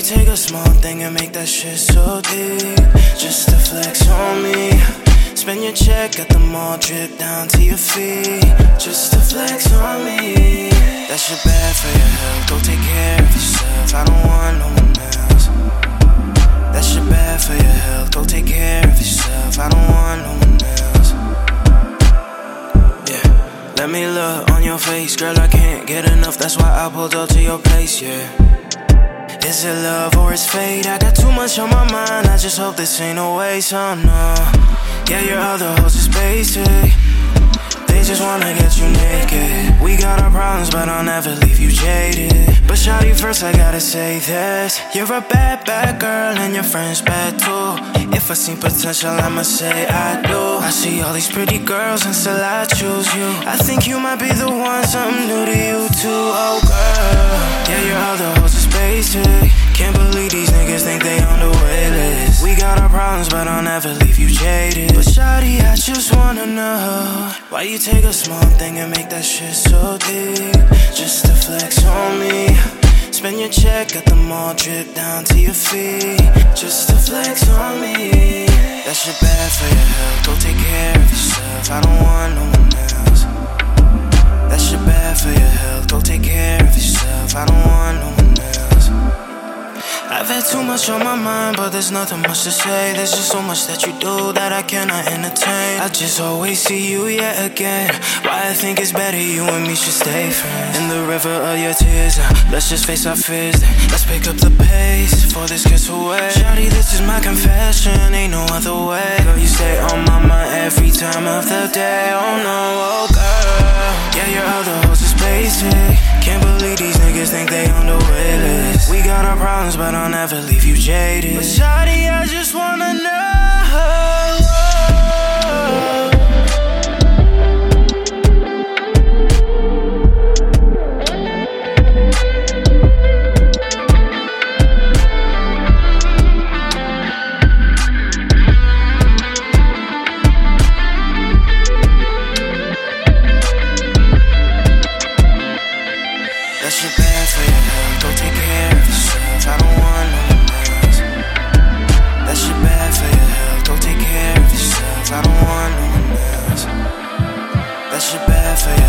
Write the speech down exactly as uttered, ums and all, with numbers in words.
take a small thing and make that shit so deep? Just to flex on me. Spend your check at the mall, drip down to your feet. Just to flex on me. That shit bad for your health, go take care of yourself. I don't want no one else. That shit bad for your health, go take care of yourself. I don't want no one else. Yeah, let me look on your face, girl, I can't get enough. That's why I pulled up to your place, yeah. Is it love or it's fate? I got too much on my mind, I just hope this ain't a waste, oh no. Yeah, your other hoes is basic. They just wanna get you naked. We got our problems, but I'll never leave you jaded. But shawty, first I gotta say this. You're a bad, bad girl and your friends bad too. If I see potential, I'ma say I do. I see all these pretty girls and still I choose you. I think you might be the one, something new to you too, oh girl. Yeah, your other hoes is basic. Can't believe these niggas think they on the way list. We got our problems, but I'll never leave you jaded. But shawty, I just wanna know why you take a small thing and make that shit so deep. Just to flex on me. Spend your check at the mall, drip down to your feet. Just to flex on me. That shit bad for your health, go take care of yourself. I don't want no one else. That shit bad for your health, go take care of yourself. I don't want no one else. I've had too much on my mind, but there's nothing much to say. There's just so much that you do that I cannot entertain. I just always see you yet again. Why I think it's better you and me should stay friends. In the river of your tears, now let's just face our fears. Let's pick up the pace before this gets away. Shawty, this is my confession, ain't no other way. Girl, you stay on my mind every time of the day. Oh no, oh girl. Yeah, your other hoes is basic. Can't believe these niggas think they on the way list. We got our problems, but I'll never leave you jaded. But shawty, I just wanna know. That shit bad for your health, go take care of yourself. I don't want no one else. That shit bad for your health, go take care of yourself. I don't want no one else. That shit bad for your